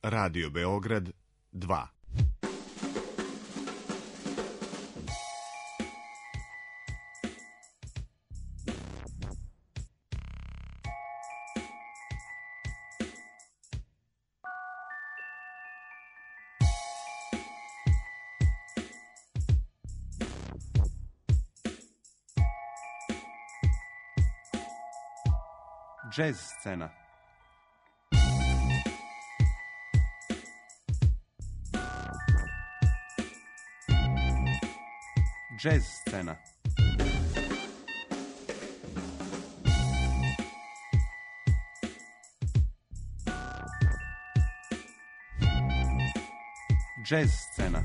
Radio Beograd 2. Jazz scena. Jazz scena. Jazz scena.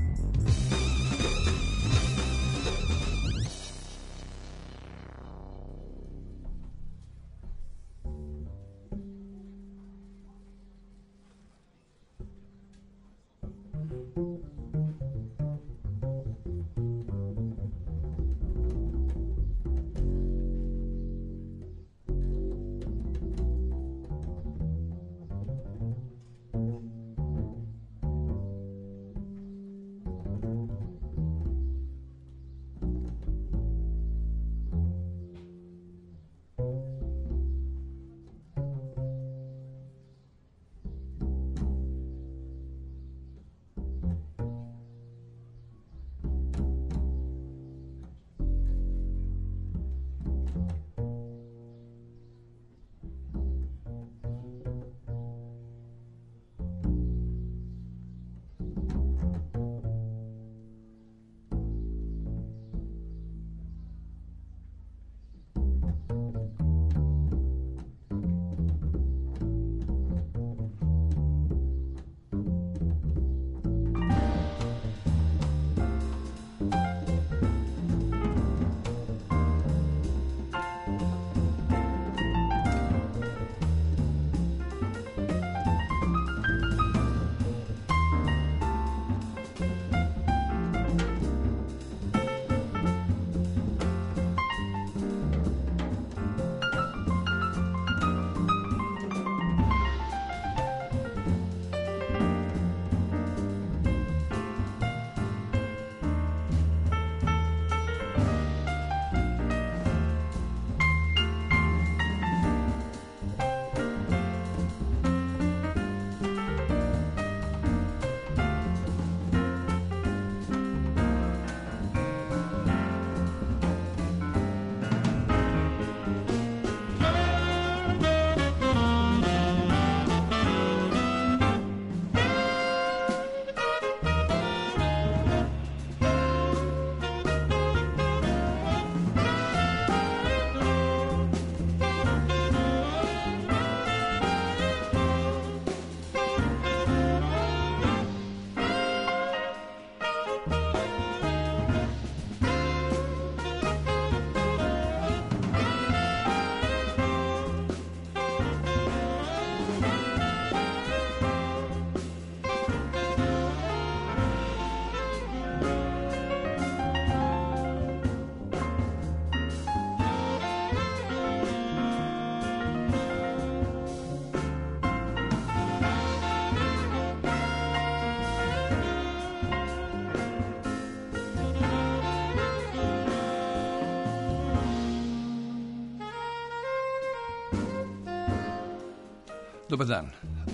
Dobar dan.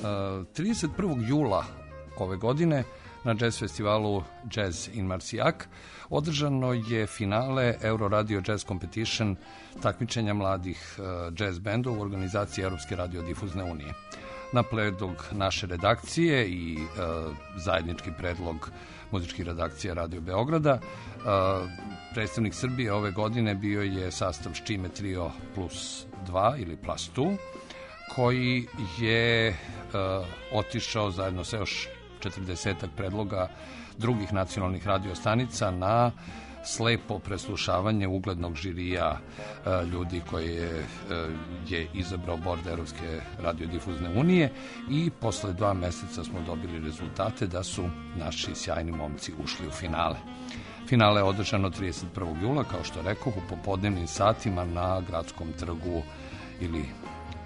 31. jula ove godine na jazz festivalu Jazz in Marcillac održano je finale Euroradio Jazz Competition, takmičenja mladih jazz bendova u organizaciji Europske radiodifuzne unije. Na predlog naše redakcije i zajednički predlog muzičkih redakcija Radio Beograda, predstavnik Srbije ove godine bio je sastav Ščime Trio plus 2 ili plus 2, koji je otišao zajedno sa još 40-ak predloga drugih nacionalnih radiostanica na slepo preslušavanje uglednog žirija ljudi koje je izabrao bord Evropske radiodifuzne unije i posle 2 meseca smo dobili rezultate da su naši sjajni momci ušli u finale. Finale je održano 31. jula, kao što rekoh, u popodnevnim satima na Gradskom trgu ili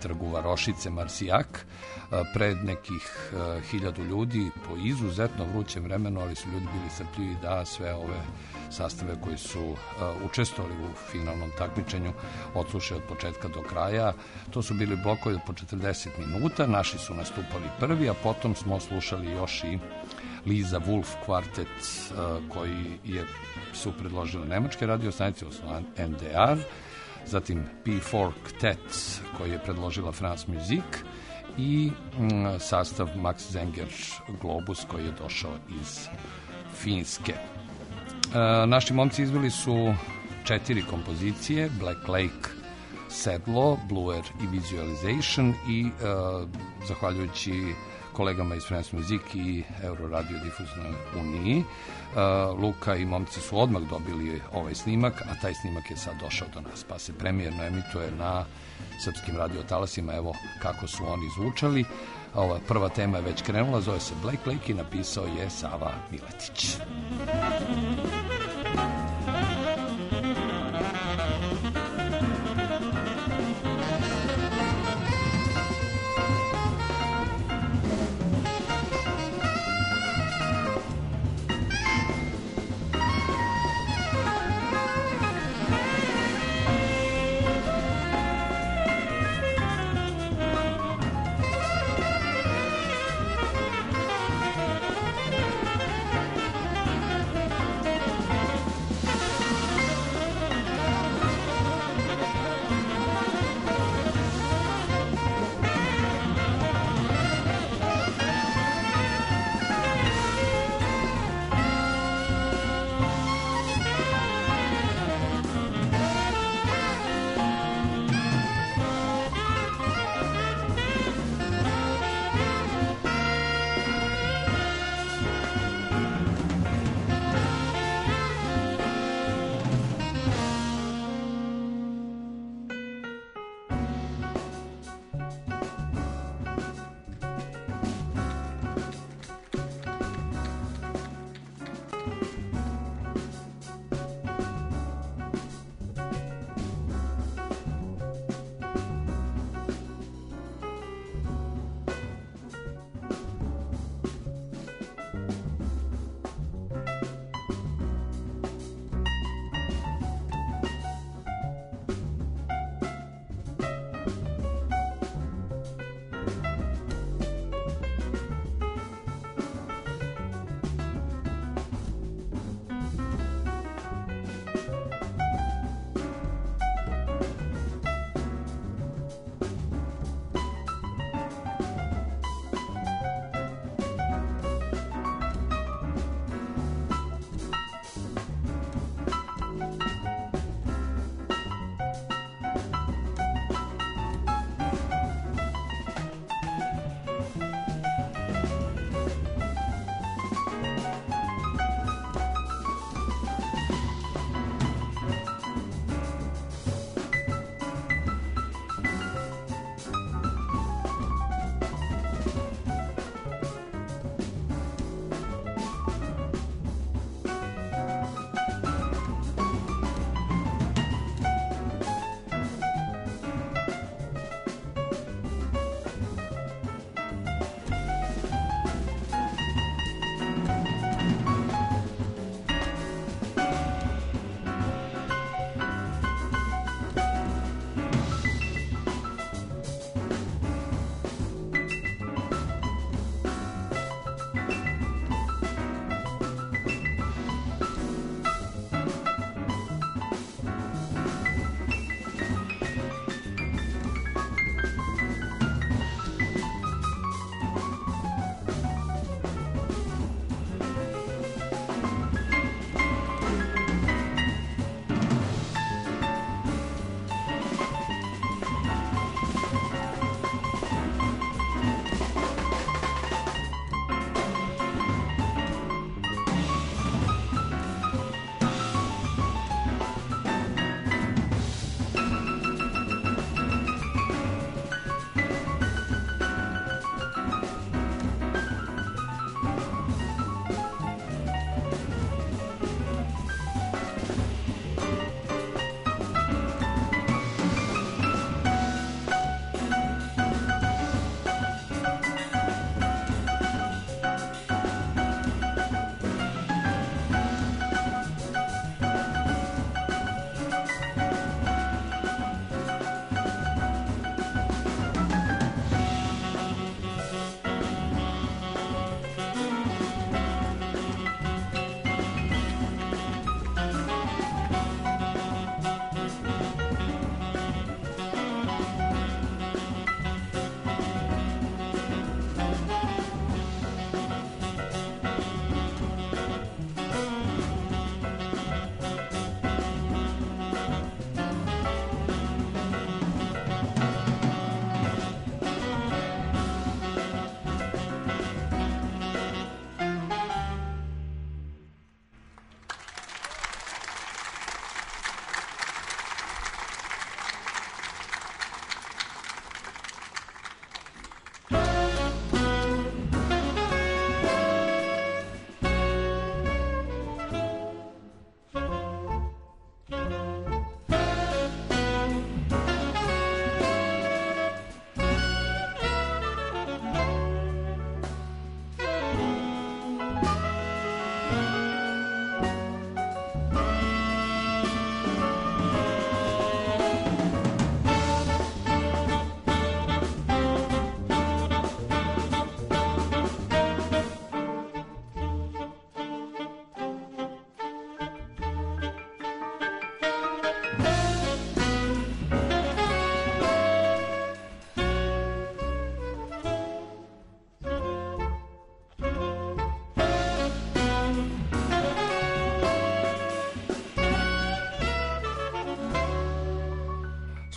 trgu Varošice Marsijak pred nekih 1000 ljudi po izuzetno vrućem vremenu, ali su ljudi bili strpljivi da sve ove sastave koji su učestvovali u finalnom takmičenju odslušaju od početka do kraja. To su bili blokovi po 40 minuta, naši su nastupali prvi, a potom smo slušali još i Lisa Wolf kvartet koji su predložili nemačke radiostanice, odnosno NDR, zatim P4 Quartet koji je predložila France Musique i sastav Max Zenger Globus koji je došao iz Finske. Naši momci izveli su 4 kompozicije, Black Lake, Sedlo, Blue Air i Visualization i zahvaljujući kolegama iz France Musique i Euroradio Difuznoj uniji, Luka i momci su odmah dobili ovaj snimak, a taj snimak je sad došao do nas, pa se premijerno emituje na srpskim radiotalasima. Evo kako su oni zvučali. Ova prva tema je već krenula, zove se Black Lake i napisao je Sava Miletić.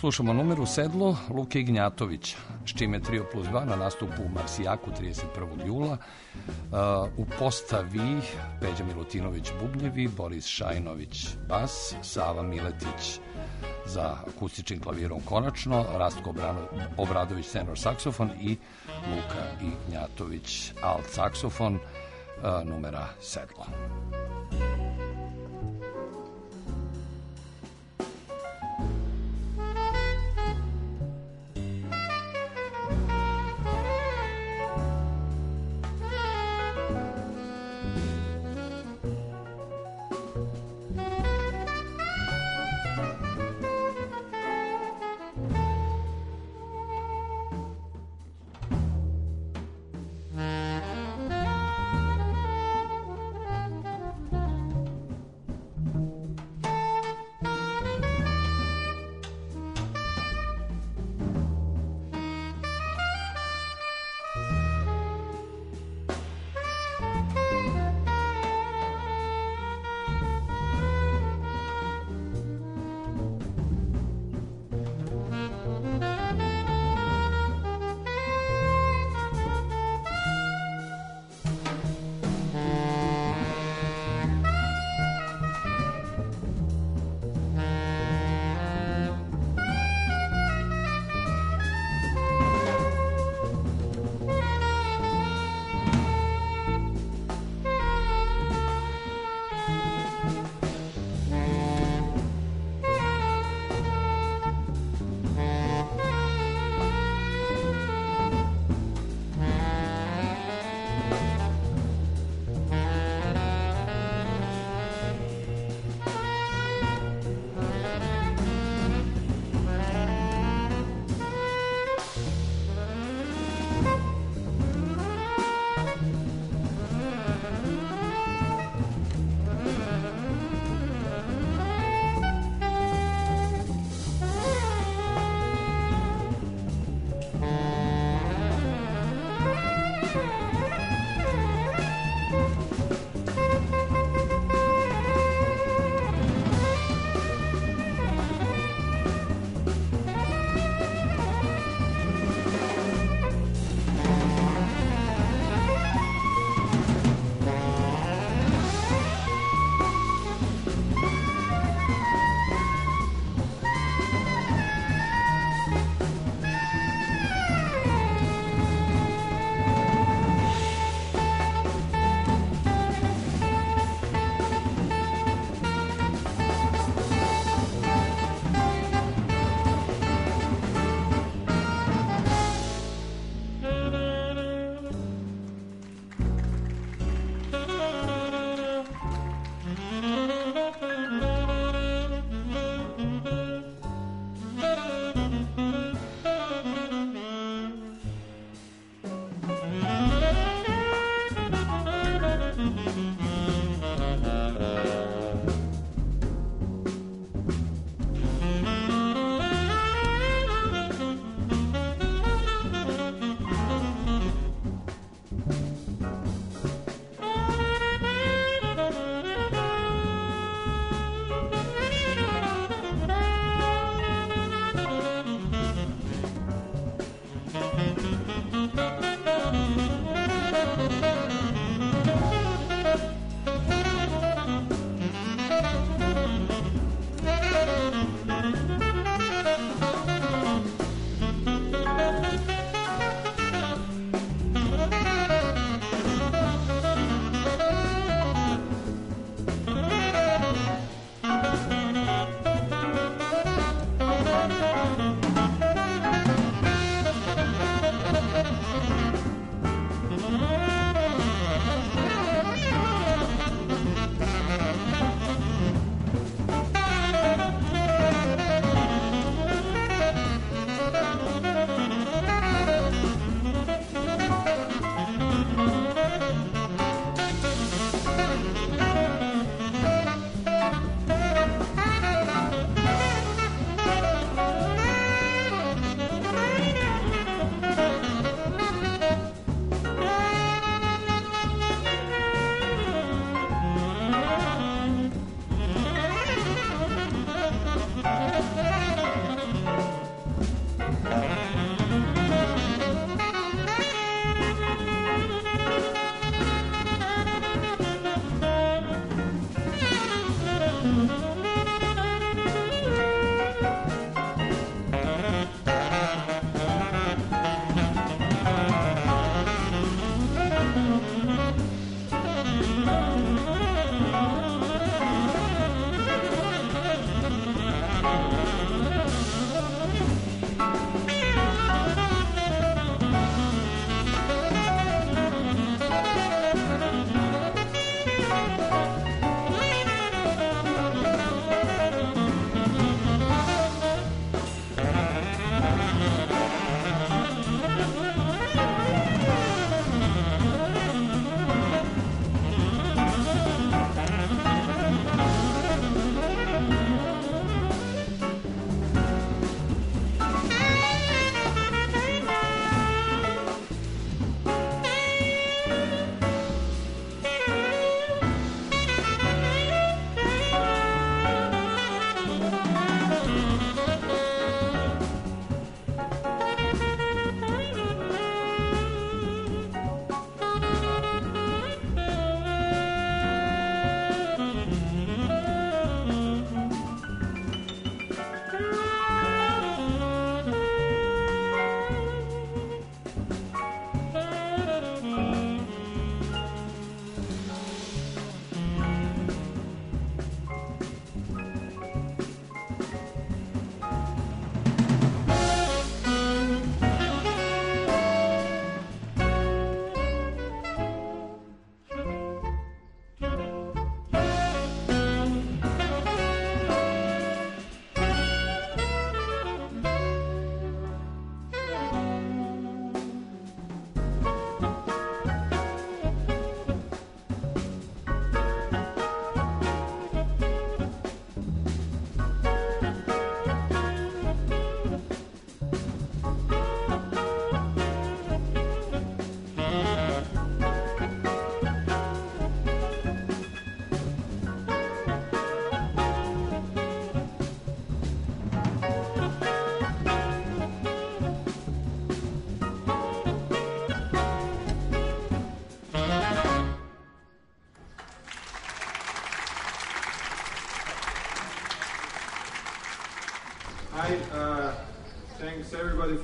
Slušamo numeru sedlo Luke Ignjatovića, s čime Trio plus 2 na nastupu u Marsijaku 31. jula. U postavi Peđa Milutinović bubnjevi, Boris Šajnović bas, Sava Miletić za akustičnim klavirom konačno, Rastko Obradović tenor saksofon i Luka Ignjatović alt saksofon, numera sedlo.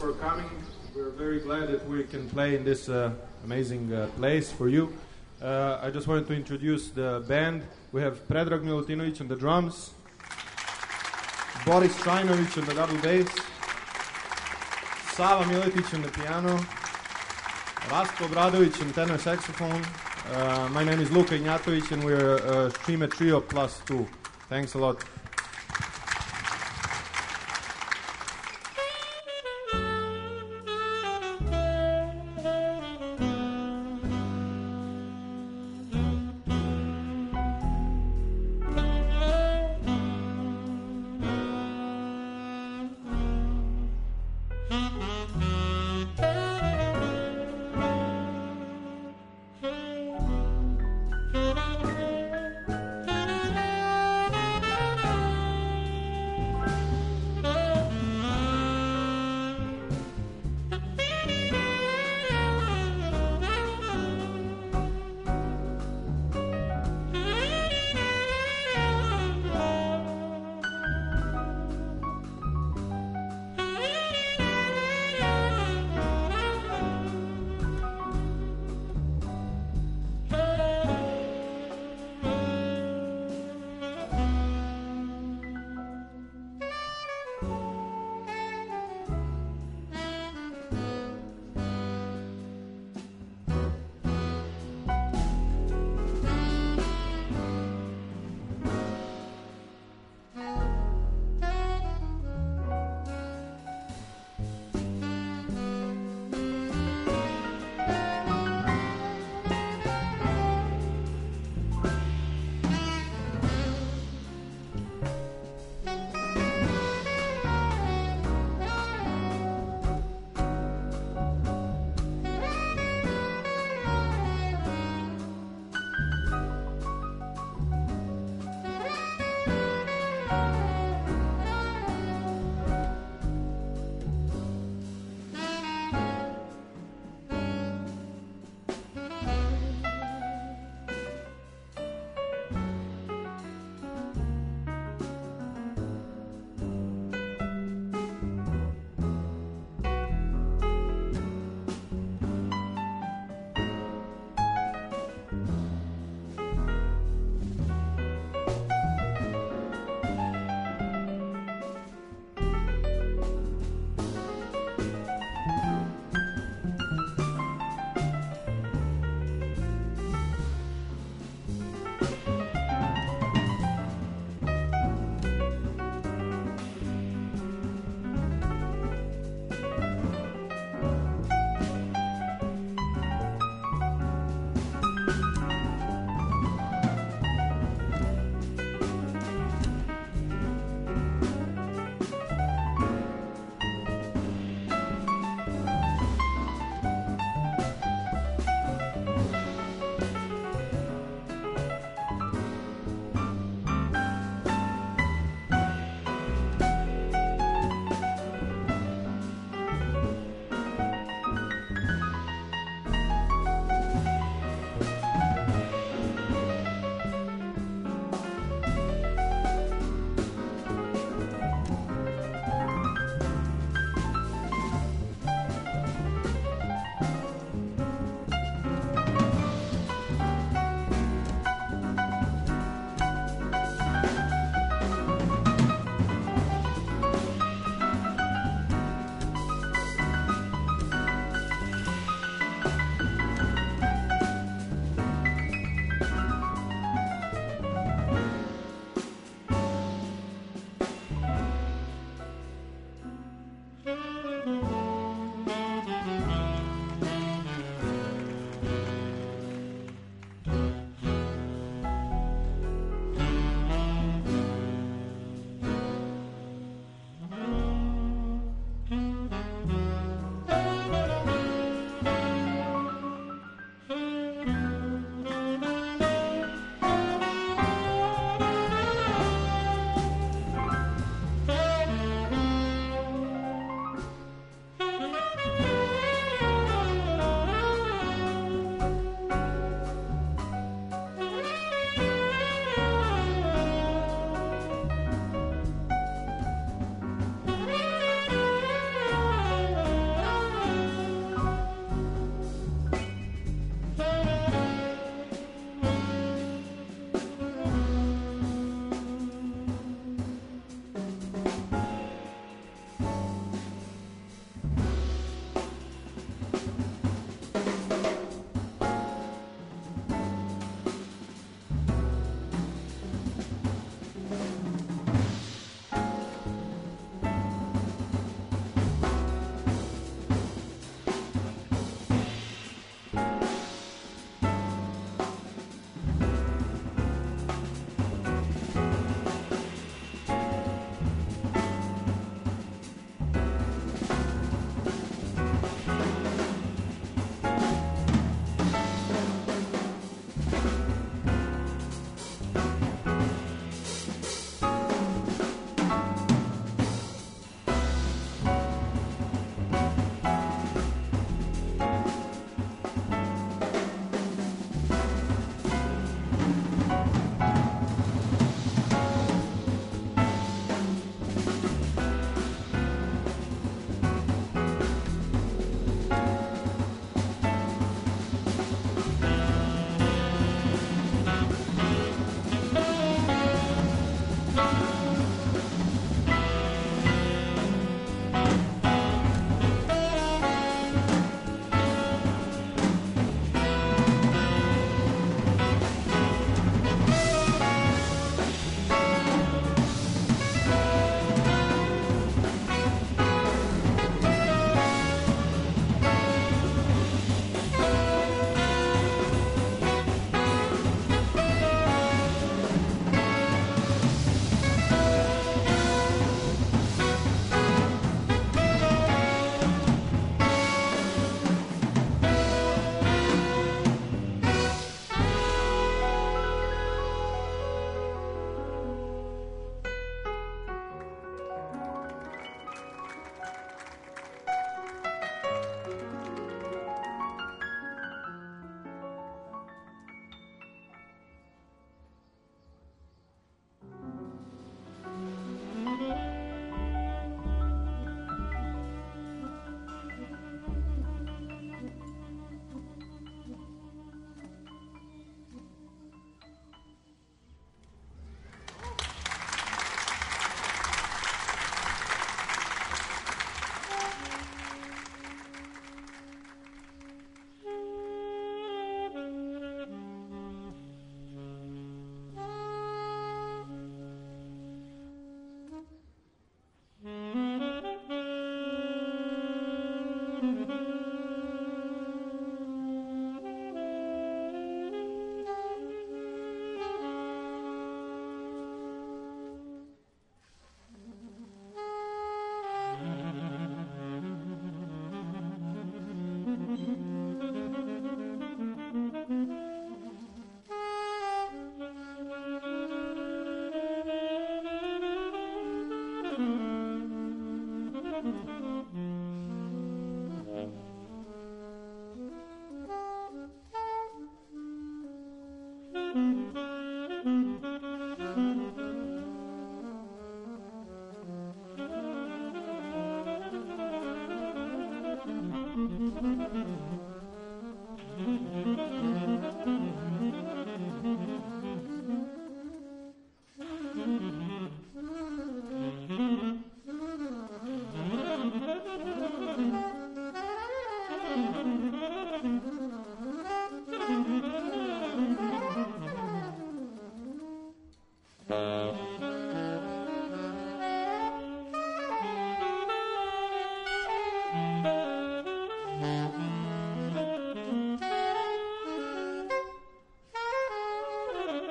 for coming. We're very glad that we can play in this amazing place for you. I just wanted to introduce the band. We have Predrag Milutinovic on the drums, Boris Trajnovic on the double bass, Sava Miletić on the piano, Rastko Obradović on tenor saxophone. My name is Luka Ignjatović and we're Šime Trio +2. Thanks a lot.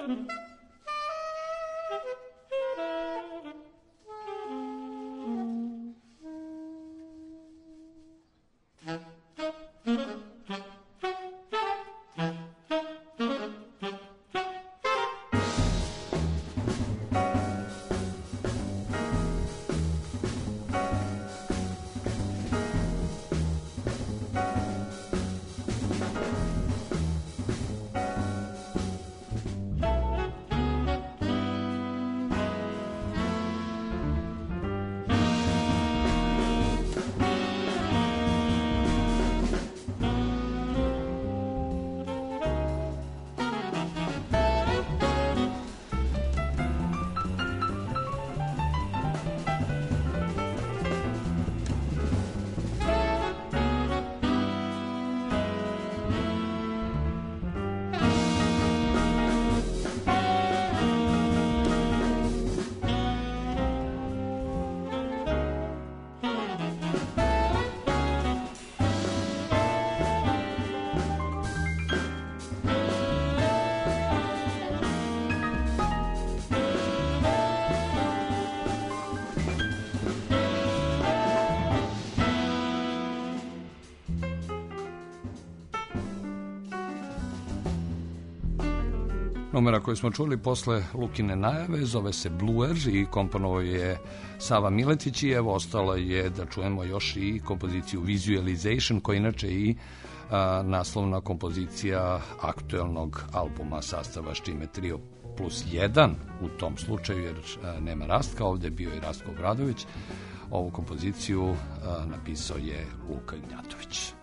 Numera koju smo čuli posle Lukine najave zove se Bluer i komponovao je Sava Miletić i evo ostalo je da čujemo još i kompoziciju Visualization koja inače i naslovna kompozicija aktuelnog albuma sastava Ščime Trio plus 1 u tom slučaju jer nema Rastka, ovde je bio i Rastko Obradović. Ovu kompoziciju napisao je Luka Ignjatović.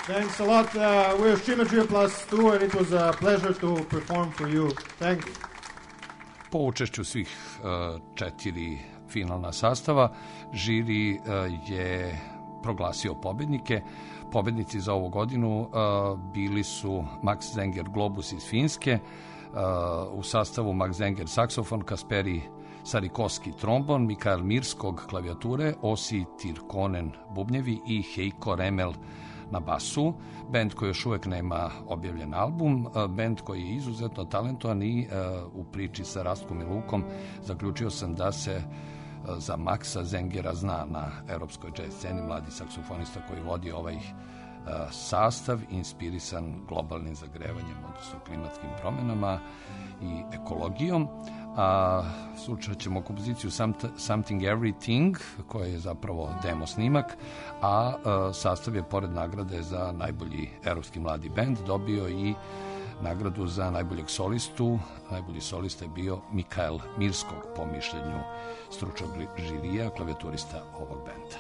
Thanks a lot. We're Šimeđija +2 and it was a pleasure to perform for you. Thanks. Po učešću svih 4 finalna sastava, žiri je proglasio pobednike. Pobednici za ovu godinu bili su Max Zenger Globus iz Finske, u sastavu Max Zenger saksofon, Kasperi Sarikoski trombon, Mikael Mirskog klavijature, Osi Tirkonen bubnjevi i Heiko Remel na basu. Bend koji još uvek nema objavljen album, bend koji je izuzetno talentovan i u priči sa Rastkom i Lukom zaključio sam da se za Maxa Zengera zna na europskoj jazz sceni, mladi saksofonista koji vodi ovaj sastav inspirisan globalnim zagrevanjem, odnosno klimatskim promenama i ekologijom. Slušat ćemo kompoziciju Something Everything, koja je zapravo demo snimak, a sastav je pored nagrade za najbolji europski mladi bend dobio i nagradu za najboljeg solistu. Najbolji solista je bio Mikael Mirskog, po mišljenju stručnog žirija, klavijaturista ovog benda.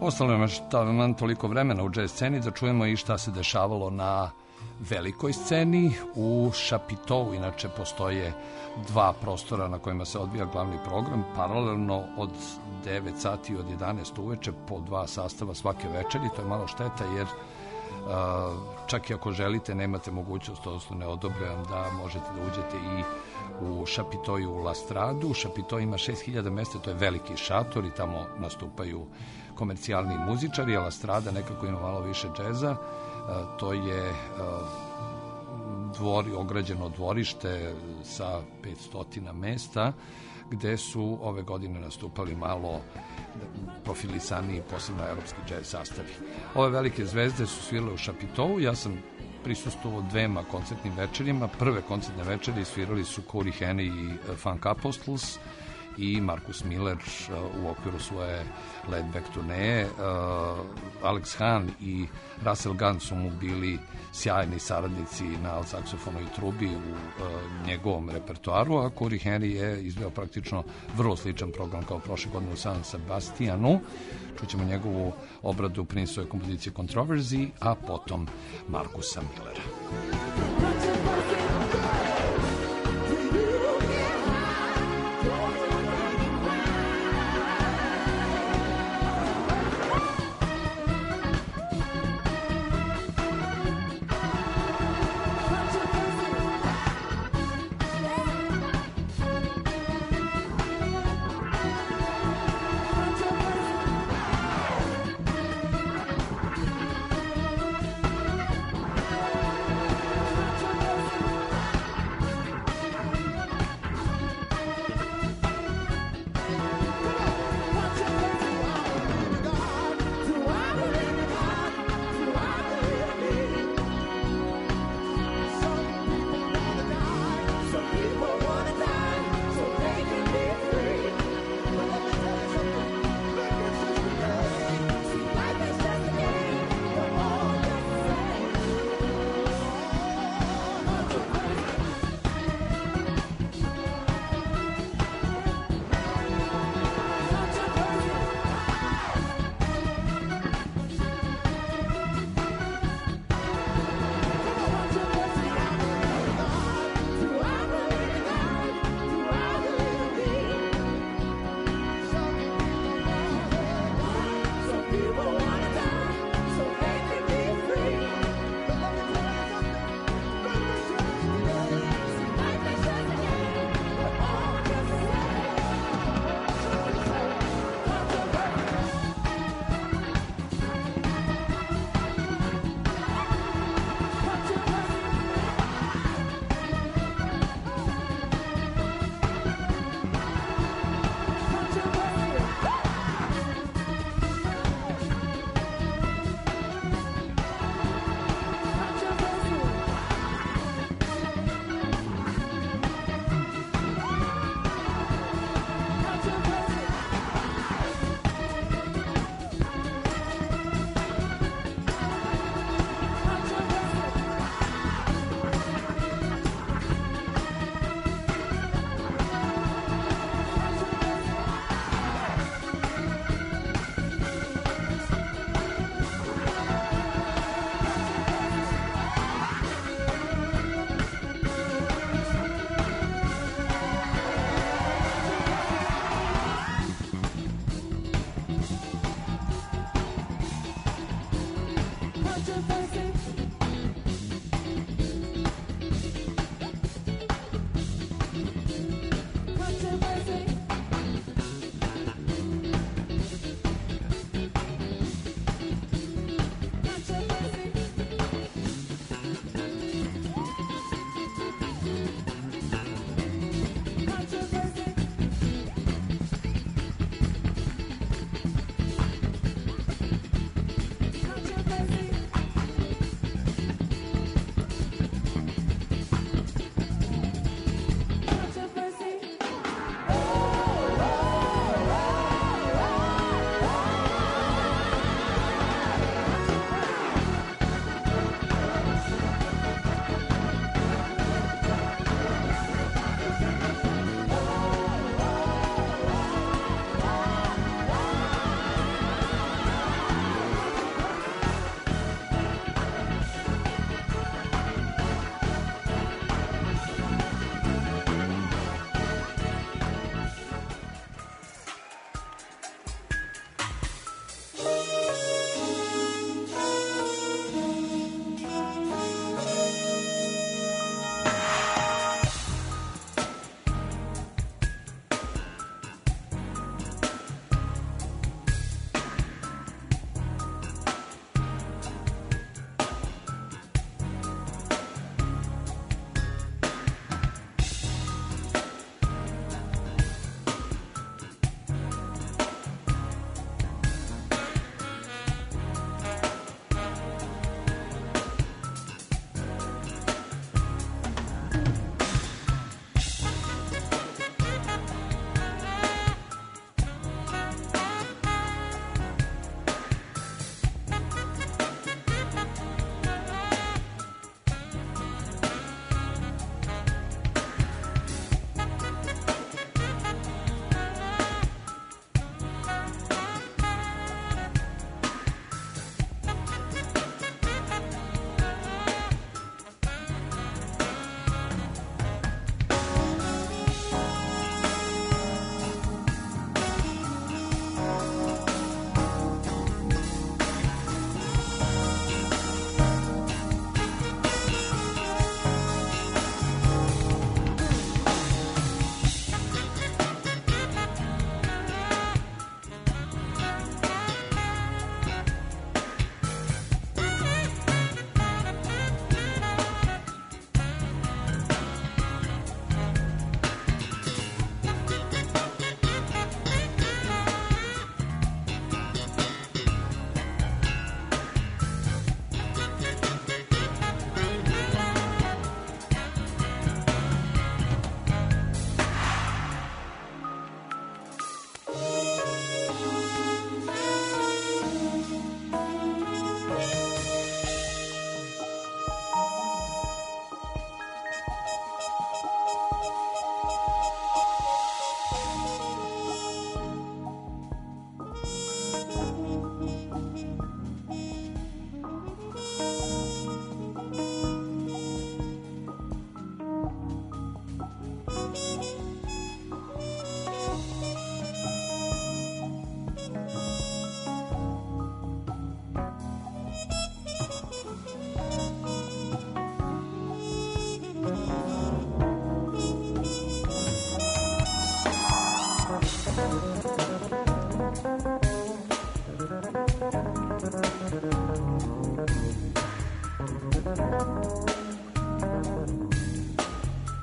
Ostalo nam je toliko vremena u jazz sceni da čujemo i šta se dešavalo na velikoj sceni. U Chapiteau inače postoje 2 prostora na kojima se odvija glavni program, paralelno od 9 sati od 11 uveče po 2 sastava svake večeri. To je malo šteta jer čak i ako želite nemate mogućnost, odnosno ne odobravam da možete da uđete i u Chapiteau i u La Stradu. Chapiteau ima 6000 mesta, to je veliki šator i tamo nastupaju komercijalni muzičari, a La Strada nekako ima malo više džeza. To je ograđeno dvorište sa 500 mesta, gde su ove godine nastupali malo profilisaniji, posebno evropski džez sastavi. Ove velike zvezde su svirale u Chapiteau, ja sam prisustvovao 2 koncertnim večerima. Prve koncertne večeri svirali su Corey Henry i Funk Apostles i Marcus Miller u okviru svoje Laid Back turneje. Alex Hahn i Russell Gunn su mu bili sjajni saradnici na alt-saksofonu i trubi u njegovom repertoaru, a Corey Henry je izveo praktično vrlo sličan program kao prošle godine u San Sebastianu. Čućemo njegovu obradu Princeove kompozicije Controversy, a potom Marcusa Millera.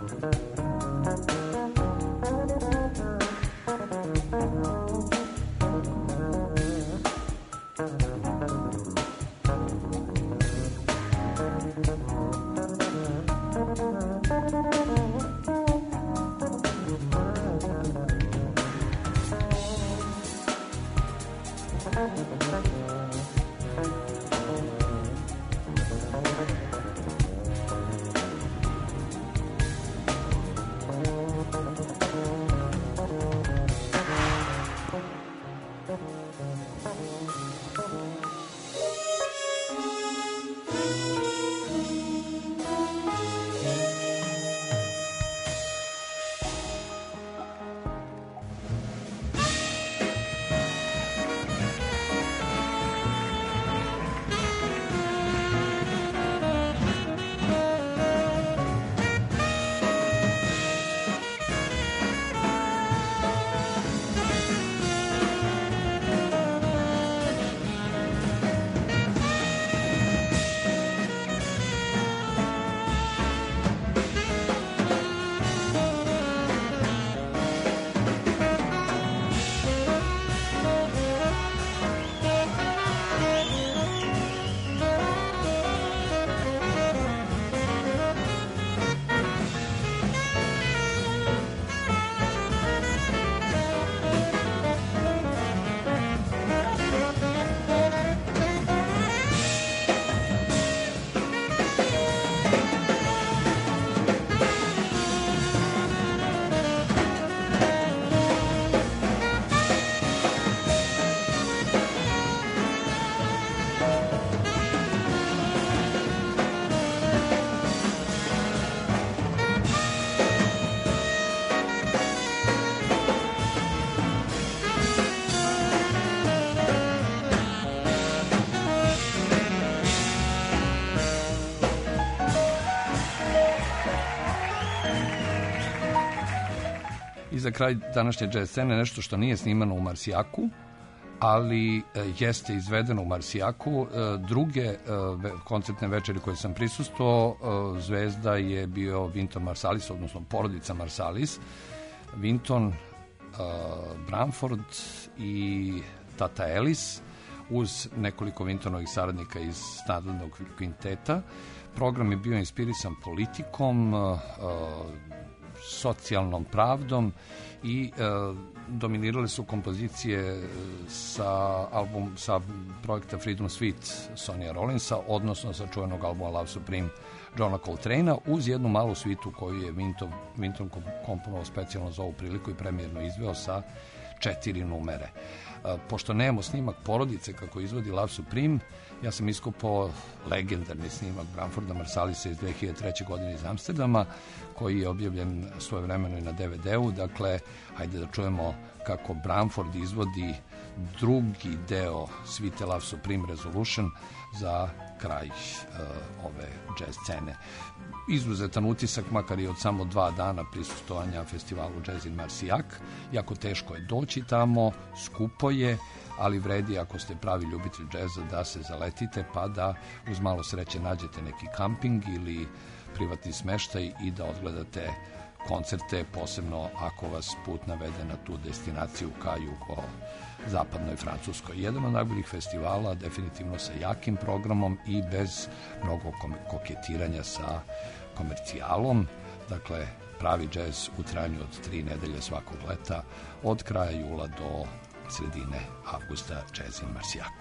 I za kraj današnje jazz scene nešto što nije snimano u Marsijaku, ali jeste izvedeno u Marsijaku. Druge koncertne večeri koje sam prisustvovao, zvezda je bio Wynton Marsalis, odnosno porodica Marsalis. Wynton, Branford i tata Ellis, uz nekoliko Wyntonovih saradnika iz standardnog kvinteta. Program je bio inspirisan politikom, socijalnom pravdom i dominirale su kompozicije sa projekta Freedom Suite Sonja Rollinsa, odnosno sa čuvenog albuma Love Supreme Johna Coltrane'a, uz jednu malu svitu koju je Wynton komponovao specijalno za ovu priliku i premijerno izveo sa 4 numere. Pošto nemamo snimak porodice kako izvodi Love Supreme, ja sam iskopao legendarni snimak Branforda Marsalisa iz 2003. godine iz Amsterdama, koji je objavljen svojevremeno i na DVD-u. Dakle, hajde da čujemo kako Branford izvodi drugi deo svite Love Supreme Resolution za kraj ove jazz scene. Izuzetan utisak, makar i od samo 2 dana prisustvovanja festivalu Jazz in Marsillac. Jako teško je doći tamo, skupo je, ali vredi ako ste pravi ljubitelj džeza da se zaletite, pa da uz malo sreće nađete neki kamping ili privatni smeštaj i da odgledate koncerte, posebno ako vas put navede na tu destinaciju ka jugozapadnoj Francuskoj. Jedan od najboljih festivala, definitivno sa jakim programom i bez mnogo koketiranja sa komercijalom. Dakle, pravi džez u trajanju od 3 nedelje svakog leta, od kraja jula do sredine avgusta, Jazz in Marsillac.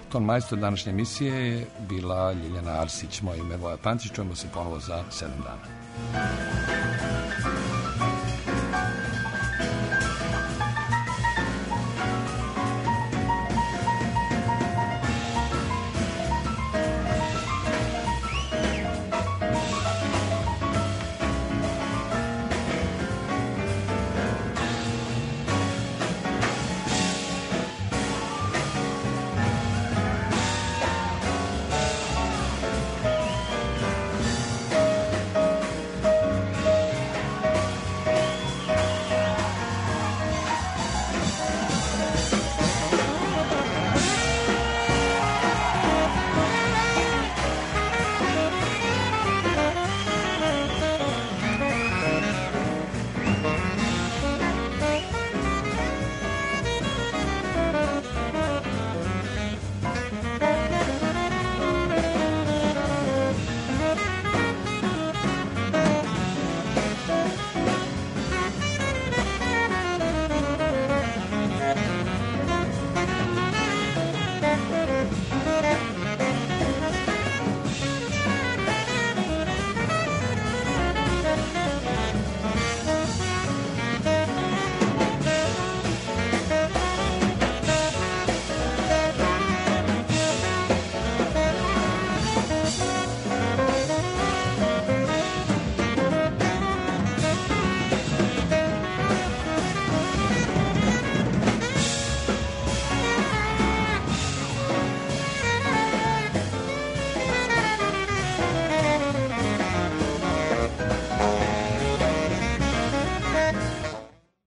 Ton majstor današnje emisije je bila Ljiljana Arsić. Moje ime je Voja Pančić. Čujemo se ponovo za 7 dana.